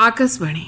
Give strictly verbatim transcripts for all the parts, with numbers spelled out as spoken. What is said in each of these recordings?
आकाशवाणी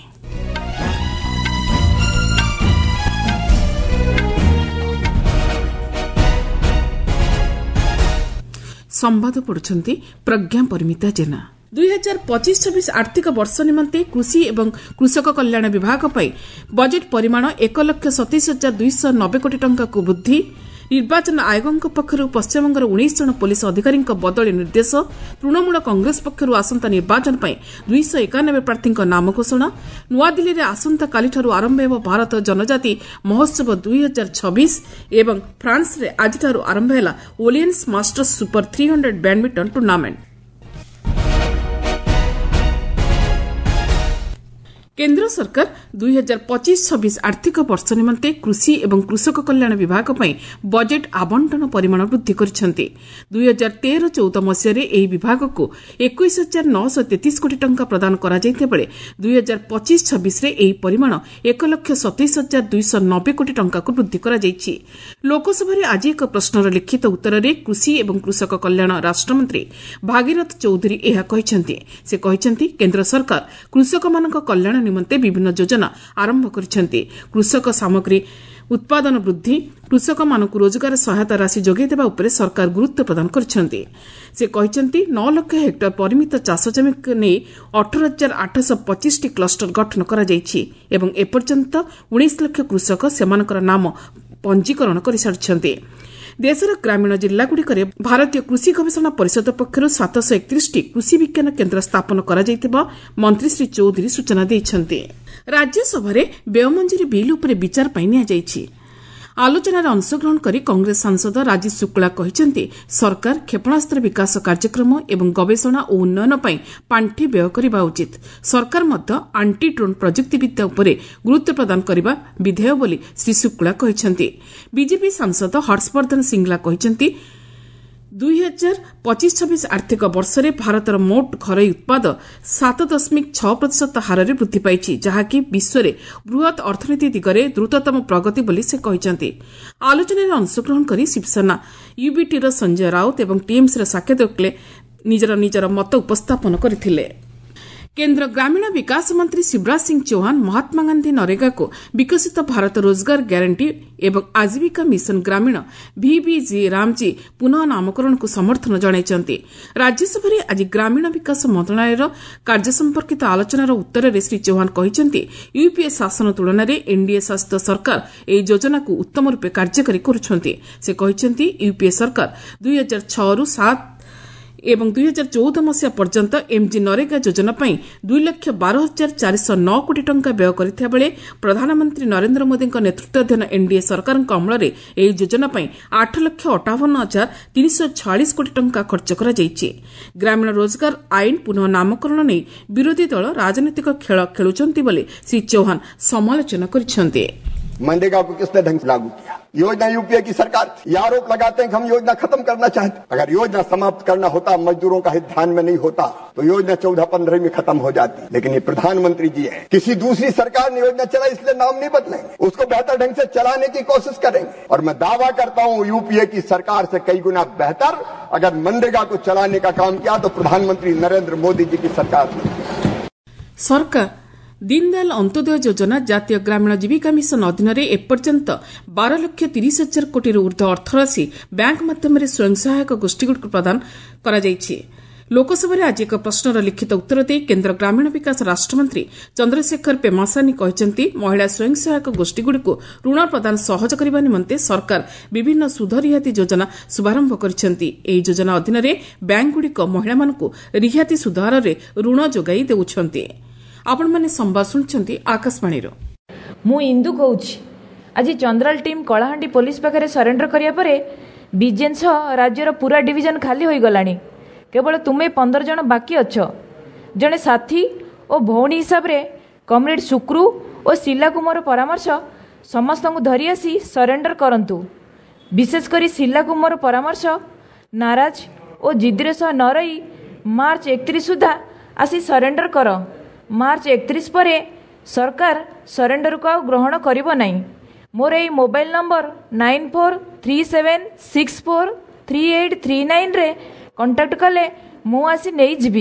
संवाद पढ़ुछंती प्रज्ञा परिमिता जेना। दुई हजार पचिश छब्बीस आर्थिक वर्ष निमंते कृषि एवं कृषक कल्याण विभाग पर बजेट परिमाण एक लक्ष सतैश हजार दुईश नबे कोटी टंका को वृद्धि। निर्वाचन आयोग पक्षर पश्चिमबंगर उन्नीस जन पुलिस अधिकारी बदली निर्देश। तृणमूल कांग्रेस पक्षर आसंता निर्वाचन पर दुईश एकानबे प्रार्थी नाम घोषणा। नुआदिल्ली में आसंता कालीठार आरंभ हो भारत जनजाति महोत्सव दुई हजार छब्बीस एवं फ्रांस में आज आरंभ है Orleans masters super three hundred badminton tournament. केन्द्र सरकार दुई हजार पचिश छब्बीस आर्थिक वर्ष निमंते कृषि एवं कृषक कल्याण विभाग पर बजेट आवंटन परिमाण वृद्धि କରିଛନ୍ତି। दुई हजार तेरह चौदह मसीह ଏହି ବିଭାଗକୁ ଏକୋଇଶ ହଜାର ନଅଶହ ତେତିଶ କୋଟି ଟଙ୍କା ପ୍ରଦାନ କରାଯାଇଥିବା ବେଳେ ଦୁଇ ହଜାର ପଚିଶ ଛବିଶରେ ଏହି ପରିମାଣ ଏକ ଲକ୍ଷ ସତେଇଶ ହଜାର ଦୁଇଶହ ନବେ କୋଟି ଟଙ୍କାକୁ ବୃଦ୍ଧି କରାଯାଇଛି। ଲୋକସଭାରେ ଆଜି ଏକ ପ୍ରଶ୍ନର ଲିଖିତ ଉତ୍ତରରେ କୃଷି ଏବଂ କୃଷକ କଲ୍ୟାଣ ରାଷ୍ଟ୍ରମନ୍ତ୍ରୀ ଭାଗିରଥ ଚୌଧୁରୀ ଏହା କହିଛନ୍ତି। ସେ କହିଛନ୍ତି କେନ୍ଦ୍ର ସରକାର କୃଷକମାନଙ୍କ କଲ୍ୟାଣ निमंते विभिन्न योजना आरंभ କରିଛନ୍ତି। कृषक सामग्री उत्पादन वृद्धि कृषक मानक रोजगार सहायता राशि जोगाई देबा उपरे सरकार गुरुत्व प्रदान କରିଛନ୍ତି। से କହିଛନ୍ତି नौ लाख हेक्टर परिमित चाष जमी नै अठारह हजार आठश पच्चीस टी क्लस्टर गठन करा जायछि एवं एपर्यंत उन्नीस लाख कृषक सेमानकर नाम पंजीकरण करिसारिछन्ति। देशर ग्रामीण जिल्लागुड़िकरे भारतीय कृषि गवेषणा परिषद पक्षर सातश एकतीस टी कृषि विज्ञान केन्द्र स्थापन कराଯାଇଥିବା मंत्री श्री चौधरी सूचना ଦେଇଛନ୍ତି। राज्यसभा व्यय मंजूरी बिल उपरे विचार ପାଇଁ नियाଯାଇଛି। आलोचनार अंशग्रहण करी कांग्रेस सांसद राजीव शुक्ला कहते सरकार क्षेपणास्त्र विकास कार्यक्रम एवं गवेषणा और उन्नयन पर पांठि व्यय करने उचित। सरकार मध्य आंटी ड्रोन प्रजुक्तिविद्या उपरे गुरुत्व प्रदान करने विधेय बोली श्री शुक्ला कहते। बीजेपी सांसद हर्षवर्धन सिंगला कहते दुई हजार पचिश छब्बीस आर्थिक वर्ष में भारतर मोट घरोई उत्पाद सात दशमिक छह प्रतिशत हार में वृद्धि पाई जहाँकि विश्व में बृहत अर्थनीति दिगरे द्रुततम प्रगति बोली से कहते। आलोचना अंशग्रहण कर शिवसेना यूबीटी संजय राउत और टीएमसी साकेत गोखले निजर निजर मत उपस्थापन करथिले। केन्द्र ग्रामीण विकास मंत्री शिवराज सिंह चौहान महात्मा गांधी नरेगा को विकसित भारत रोजगार ग्यारंटी एवं आजीविका मिशन ग्रामीण भिविजी रामजी पुनः नामकरण को समर्थन जणाइଛନ୍ତି। राज्यसभा आज ग्रामीण विकास मंत्रालय कार्य संपर्कित आलोचनार उत्तर में श्री चौहान कहते यूपीए शासन तुलन में एनडीए शासित सरकार ଏହି योजना को उत्तम रूपे कार्यकारी करुछन्ति। से कहते यूपीए सरकार दुई हजार छह रु सात एवं दुई हजार चौदह मसीहा पर्यंत एमजी नरेगा योजना पर दुई लक्ष बारह हजार चारिश नौ कोटी टंका व्यय करथिया बेले प्रधानमंत्री नरेंद्र मोदी नेतृत्वाधीन एनडीए सरकार अमल में ଏହି योजना पर आठ लक्ष अठावन हजार तीन सौ छयालीस कोटी टंका खर्च करा जायछि। ग्रामीण रोजगार आईन पुनः नामकरण नहीं विरोधी दल राजनीतिक खेल खेलुछन्ति बोली श्री चौहान समालोचना करिछन्ति। मनरेगा को किसने ढंग से लागू किया? योजना यूपीए की सरकार। ये आरोप लगाते हैं कि हम योजना खत्म करना चाहते। अगर योजना समाप्त करना होता, मजदूरों का हित ध्यान में नहीं होता तो योजना चौदह पंद्रह में खत्म हो जाती। लेकिन ये प्रधानमंत्री जी है, किसी दूसरी सरकार ने योजना चला इसलिए नाम नहीं बदलेंगे, उसको बेहतर ढंग से चलाने की कोशिश करेंगे। और मैं दावा करता हूँ यूपीए की सरकार से कई गुना बेहतर अगर मनरेगा को चलाने का काम किया तो प्रधानमंत्री नरेंद्र मोदी जी की सरकार सरकार दीनदयाल अंत्योदय योजना जातीय ग्रामीण जीविका मिशन अधीन एपर्यंत बारह लक्ष तीस हजार कोटी ऊर्ध्व अर्थराशि बैंक माध्यम स्वयं सहायक गोष्ठीगुड़िक प्रदान कराଯାଇଛି। लोकसभा आज एक प्रश्नर लिखित उत्तर दे केन्द्र ग्रामीण विकास राष्ट्रमंत्री चंद्रशेखर पेमासानी कहते महिला स्वयं सहायक गोष्ठीगुड़िक ऋण प्रदान सहज करने निमंते सरकार विभिन्न सुध रिहाती योजना शुभारंभ କରିଛନ୍ତି। ଏହି योजना अधीन बैंकगुड़िक महिला रिहाती सुध हार ऋण जोगाई देउछन्ति। आपण माने संवाद सुनछन्ति आकाशवाणी रो। मु इंदु कहूछि आज चंद्राल टीम कलाहांडी पुलिस पाखरे सरेंडर करिया परे विजेंस राज्यर पूरा डिवीजन खाली होई गलानी। केवल तुमे पंद्रह जन बाकी अछ। जने साथी और भौणी हिसाब रे कमरेड शुक्रू और शिला कुमार परामर्श समस्त को धरी आसी सरेंडर करंतु। विशेष करी शिला कुमार परामर्श नाराज और जिद्रे सह न रही मार्च एकतीस सुधा आसी सरेंडर कर। मार्च एकतीस परे सरकार सरेंडर को ग्रहण करिबो नाही। मोर ए mobile number nine four three seven six four three eight three nine रे कांटेक्ट कले मु आसी नहीं जीवी।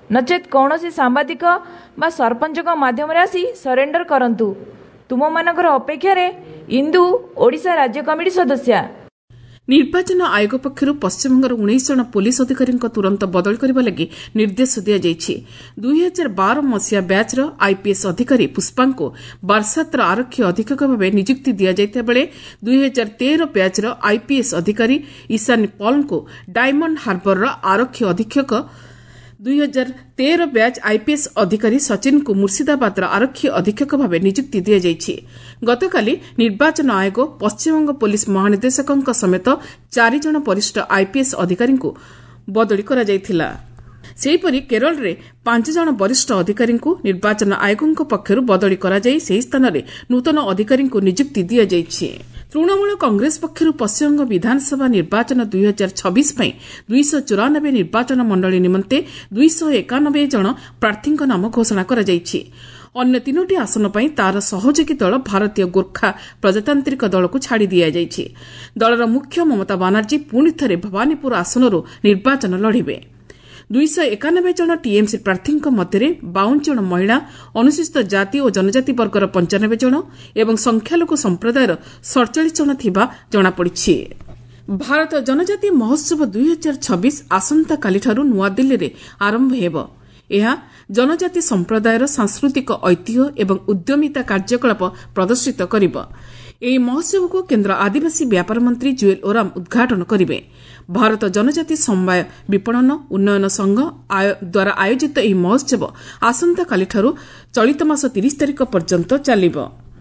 नचेत कौनसी सांबादिक बा सरपंच माध्यम आसी सरेंडर करंतु। तुम मानकर अपेक्षा इंदु ओडिशा राज्य कमिटी सदस्या। निर्वाचन आयोग पक्षर पश्चिमबंगर उन्नीस जन पुलिस अधिकारी तुरंत बदल करने लगी निर्देश दिया। दुई हजार बार मसीहा बैचर आईपीएस अधिकारी पुष्पा को बारसातर आरक्षी अधीक्षक भाव नियुक्ति दिया बेले दुई हजार तेरह बैचर आईपीएस अधिकारी ईशान पॉल को डायमंड हार्बर आरक्षी अधीक्षक, दुई हजार तेरह बैच आईपीएस अधिकारी सचिन को मुर्शिदाबाद आरक्षी अधीक्षक भाव नियुक्ति दिया। गतकाली निर्वाचन आयोग पश्चिमबंग पुलिस महानिदेशक समेत चार जन वरिष्ठ आईपीएस अधिकारी को बदली करा। सेहीपरि केरल रे पांच जन वरिष्ठ अधिकारी निर्वाचन आयोग पक्षर बदली करा जाई सेही स्थान में नूतन अधिकारी को नियुक्ति दिया जायछि। तृणमूल कांग्रेस पक्षर पश्चिमबंग विधानसभा निर्वाचन दुई हजार छब्बीस दुईश चौरानबे निर्वाचन मंडली निमंते दुईश एकानबे जन प्रार्थी नाम घोषणा करा जायछि। अन्य तीनोटी आसन पर तार सहयोगी दल भारतीय गोर्खा प्रजातांत्रिक दल को छाड़ी दिया जायछि। दलर मुख्य ममता बानार्जी पुणी थे भवानीपुर आसनरू निर्वाचन लड़िबे। दुईश एकानबे जन टीएमसी प्रार्थी मध्य बावन जन महिला, अनुसूचित जाति और जनजाति वर्गर पंचानबे जन एवं संख्यालघु संप्रदायर सड़चाश जन थिबा जनापड़ी। भारत जनजाति महोत्सव दुई हजार छब्बीस आसंताकालिठारु नुआदिल्ली रे आरंभ हेब। यह जनजाति संप्रदायर सांस्कृतिक ऐतिह्य एवं उद्यमिता कार्यकलाप प्रदर्शित करिब। ଏହି ମହୋତ୍ସବକୁ କେନ୍ଦ୍ର ଆଦିବାସୀ ବ୍ୟାପାର ମନ୍ତ୍ରୀ ଜୁଏଲ ଓରାମ ଉଦ୍ଘାଟନ କରିବେ। ଭାରତ ଜନଜାତି ସମବାୟ ବିପଣନ ଉନ୍ନୟନ ସଂଘ ଦ୍ୱାରା ଆୟୋଜିତ ଏହି ମହୋତ୍ସବ ଆସନ୍ତାକାଲିଠାରୁ ଚଳିତ ମାସ ତିରିଶ ତାରିଖ ପର୍ଯ୍ୟନ୍ତ ଚାଲିବ।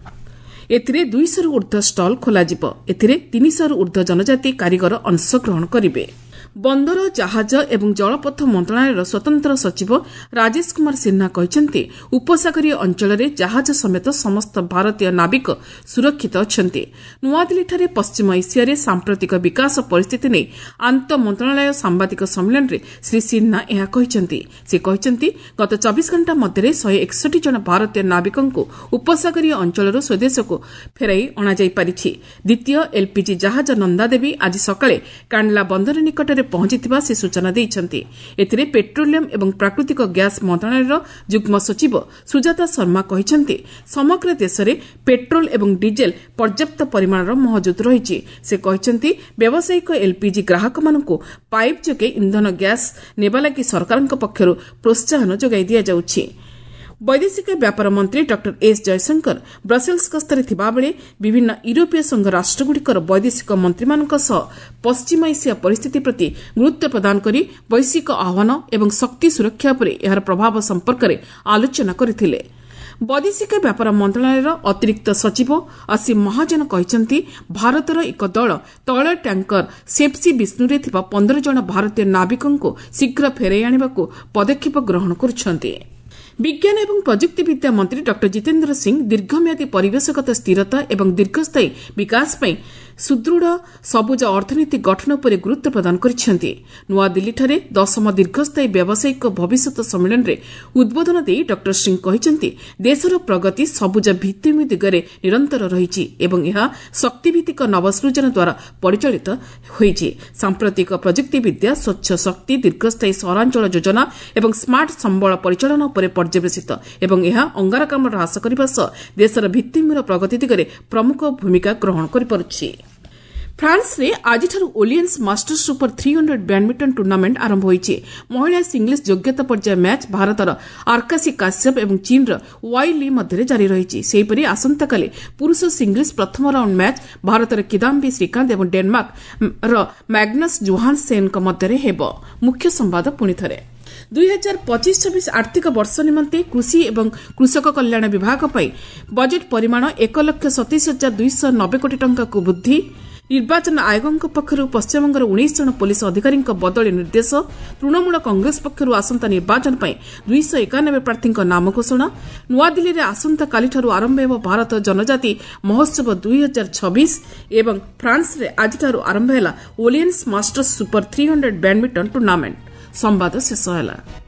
ଏଥିରେ ଦୁଇଶହରୁ ଊର୍ଦ୍ଧ୍ୱ ଷ୍ଟଲ୍ ଖୋଲାଯିବ। ଏଥିରେ ତିନିଶହରୁ ଊର୍ଦ୍ଧ୍ୱ ଜନଜାତି କାରିଗର ଅଂଶଗ୍ରହଣ କରିବେ। ବନ୍ଦର ଜାହାଜ ଏବଂ ଜଳପଥ ମନ୍ତ୍ରଣାଳୟର ସ୍ୱତନ୍ତ୍ର ସଚିବ ରାଜେଶ କୁମାର ସିହ୍ନା କହିଛନ୍ତି, ଉପସାଗରୀୟ ଅଞ୍ଚଳରେ ଜାହାଜ ସମେତ ସମସ୍ତ ଭାରତୀୟ ନାବିକ ସୁରକ୍ଷିତ ଅଛନ୍ତି। ନୂଆଦିଲ୍ଲୀଠାରେ ପଶ୍ଚିମ ଏସିଆରେ ସାମ୍ପ୍ରତିକ ବିକାଶ ପରିସ୍ଥିତି ନେଇ ଆନ୍ତଃ ମନ୍ତ୍ରଣାଳୟ ସାମ୍ବାଦିକ ସମ୍ମିଳନୀରେ ଶ୍ରୀ ସିହ୍ନା ଏହା କହିଛନ୍ତି। ସେ କହିଛନ୍ତି, ଗତ ଚବିଶ ଘଣ୍ଟା ମଧ୍ୟରେ ଶହେ ଏକଷଠି ଜଣ ଭାରତୀୟ ନାବିକଙ୍କୁ ଉପସାଗରୀୟ ଅଞ୍ଚଳରୁ ସ୍ୱଦେଶକୁ ଫେରାଇ ଅଣାଯାଇପାରିଛି। ଦ୍ୱିତୀୟ ଏଲ୍ପିଜି ଜାହାଜ ନନ୍ଦାଦେବୀ ଆଜି ସକାଳେ କାଣ୍ଡଲା ବନ୍ଦର ନିକଟରେ ପହଞ୍ଚିଥିବା ସେ ସୂଚନା ଦେଇଛନ୍ତି। ଏଥିରେ ପେଟ୍ରୋଲିୟମ ଏବଂ ପ୍ରାକୃତିକ ଗ୍ୟାସ୍ ମନ୍ତ୍ରଣାଳୟର ଯୁଗ୍ମ ସଚିବ ସୁଜାତା ଶର୍ମା କହିଛନ୍ତି, ସମଗ୍ର ଦେଶରେ ପେଟ୍ରୋଲ ଏବଂ ଡିଜେଲ ପର୍ଯ୍ୟାପ୍ତ ପରିମାଣର ମହଜୁଦ ରହିଛି। ସେ କହିଛନ୍ତି, ବ୍ୟବସାୟିକ ଏଲ୍ପିଜି ଗ୍ରାହକମାନଙ୍କୁ ପାଇପ୍ ଯୋଗେ ଇନ୍ଧନ ଗ୍ୟାସ୍ ନେବା ଲାଗି ସରକାରଙ୍କ ପକ୍ଷରୁ ପ୍ରୋତ୍ସାହନ ଯୋଗାଇ ଦିଆଯାଉଛି। ବୈଦେଶିକ ବ୍ୟାପାର ମନ୍ତ୍ରୀ ଡକ୍ଟର ଏସ୍ ଜୟଶଙ୍କର ବ୍ରସେଲ୍ସ ଗସ୍ତରେ ଥିବାବେଳେ ବିଭିନ୍ନ ୟୁରୋପୀୟ ସଂଘ ରାଷ୍ଟ୍ରଗୁଡ଼ିକର ବୈଦେଶିକ ମନ୍ତ୍ରୀମାନଙ୍କ ସହ ପଶ୍ଚିମ ଏସିଆ ପରିସ୍ଥିତି ପ୍ରତି ଗୁରୁତ୍ୱ ପ୍ରଦାନ କରି ବୈଶ୍ୱିକ ଆହ୍ୱାନ ଏବଂ ଶକ୍ତି ସୁରକ୍ଷା ଉପରେ ଏହାର ପ୍ରଭାବ ସମ୍ପର୍କରେ ଆଲୋଚନା କରିଥିଲେ। ବୈଦେଶିକ ବ୍ୟାପାର ମନ୍ତ୍ରଣାଳୟର ଅତିରିକ୍ତ ସଚିବ ଅସୀମ ମହାଜନ କହିଛନ୍ତି, ଭାରତର ଏକ ଦଳ ତୈଳ ଟ୍ୟାଙ୍କର ସେପ୍ସି ବିଷ୍ଣୁରେ ଥିବା ପନ୍ଦର ଜଣ ଭାରତୀୟ ନାବିକଙ୍କୁ ଶୀଘ୍ର ଫେରାଇ ଆଣିବାକୁ ପଦକ୍ଷେପ ଗ୍ରହଣ କରୁଛନ୍ତି। ବିଜ୍ଞାନ ଏବଂ ପ୍ରଯୁକ୍ତିବିଦ୍ୟା ମନ୍ତ୍ରୀ ଡକ୍ଟର ଜିତେନ୍ଦ୍ର ସିଂ ଦୀର୍ଘମିଆଦୀ ପରିବେଶଗତ ସ୍ଥିରତା ଏବଂ ଦୀର୍ଘସ୍ଥାୟୀ ବିକାଶ ପାଇଁ ସୁଦୃଢ଼ ସବୁଜ ଅର୍ଥନୀତି ଗଠନ ଉପରେ ଗୁରୁତ୍ୱ ପ୍ରଦାନ କରିଛନ୍ତି। ନୂଆଦିଲ୍ଲୀଠାରେ ଦଶମ ଦୀର୍ଘସ୍ଥାୟୀ ବ୍ୟବସାୟିକ ଭବିଷ୍ୟତ ସମ୍ମିଳନୀରେ ଉଦ୍ବୋଧନ ଦେଇ ଡକ୍ଟର ସିଂ କହିଛନ୍ତି, ଦେଶର ପ୍ରଗତି ସବୁଜ ଭିତ୍ତିଭୂମି ଦିଗରେ ନିରନ୍ତର ରହିଛି ଏବଂ ଏହା ଶକ୍ତିଭିତ୍ତିକ ନବସୃଜନ ଦ୍ୱାରା ପରିଚାଳିତ ହୋଇଛି। ସାମ୍ପ୍ରତିକ ପ୍ରଯୁକ୍ତିବିଦ୍ୟା, ସ୍ୱଚ୍ଛ ଶକ୍ତି, ଦୀର୍ଘସ୍ଥାୟୀ ସହରାଞ୍ଚଳ ଯୋଜନା ଏବଂ ସ୍ମାର୍ଟ ସମ୍ବଳ ପରିଚାଳନା ଉପରେ ପର୍ଯ୍ୟବେସିତ ଏବଂ ଏହା ଅଙ୍ଗାରକାମ୍ଳ ହ୍ରାସ କରିବା ସହ ଦେଶର ଭିତ୍ତିଭୂମିର ପ୍ରଗତି ଦିଗରେ ପ୍ରମୁଖ ଭୂମିକା ଗ୍ରହଣ କରିପାରୁଛି। ଫ୍ରାନ୍ସରେ ଆଜିଠାରୁ Orleans masters super three hundred badminton tournament ଆରମ୍ଭ ହୋଇଛି। ମହିଳା ସିଙ୍ଗଲ୍ସ ଯୋଗ୍ୟତା ପର୍ଯ୍ୟାୟ ମ୍ୟାଚ୍ ଭାରତର ଆର୍କାଶୀ କାଶ୍ୟପ ଏବଂ ଚୀନର ୱାଇ ଲି ମଧ୍ୟରେ ଜାରି ରହିଛି। ସେହିପରି ଆସନ୍ତାକାଲି ପୁରୁଷ ସିଙ୍ଗଲ୍ସ ପ୍ରଥମ ରାଉଣ୍ଡ ମ୍ୟାଚ୍ ଭାରତର କିଦାମ୍ବି ଶ୍ରୀକାନ୍ତ ଏବଂ ଡେନମାର୍କର ମ୍ୟାଗ୍ନସ୍ ଜୋହାନସେନ୍ଙ୍କ ମଧ୍ୟରେ ହେବ। ମୁଖ୍ୟ ସମ୍ବାଦ ପୁଣିଥରେ ଦୁଇ ହଜାର ପଚିଶ ଛବିଶ ଆର୍ଥିକ ବର୍ଷ ନିମନ୍ତେ କୃଷି ଏବଂ କୃଷକ କଲ୍ୟାଣ ବିଭାଗ ପାଇଁ ବଜେଟ୍ ପରିମାଣ ଏକ ଲକ୍ଷ ସତେଇଶ ହଜାର ଦୁଇଶହ ନବେ କୋଟି ଟଙ୍କାକୁ ବୃଦ୍ଧି। ନିର୍ବାଚନ ଆୟୋଗଙ୍କ ପକ୍ଷରୁ ପଶ୍ଚିମବଙ୍ଗର ଉଣେଇଶ ଜଣ ପୁଲିସ ଅଧିକାରୀଙ୍କ ବଦଳି ନିର୍ଦ୍ଦେଶ। ତୃଣମୂଳ କଂଗ୍ରେସ ପକ୍ଷରୁ ଆସନ୍ତା ନିର୍ବାଚନ ପାଇଁ ଦୁଇଶହ ଏକାନବେ ପ୍ରାର୍ଥୀଙ୍କ ନାମ ଘୋଷଣା। ନୂଆଦିଲ୍ଲୀରେ ଆସନ୍ତାକାଲିଠାରୁ ଆରମ୍ଭ ହେବ ଭାରତ ଜନଜାତି ମହୋତ୍ସବ ଦୁଇ ହଜାର ଛବିଶ ଏବଂ ଫ୍ରାନ୍ସରେ ଆଜିଠାରୁ ଆରମ୍ଭ ହେଲା Orleans masters super three hundred badminton tournament. ସମ୍ବାଦ ଶେଷ ହେଲା।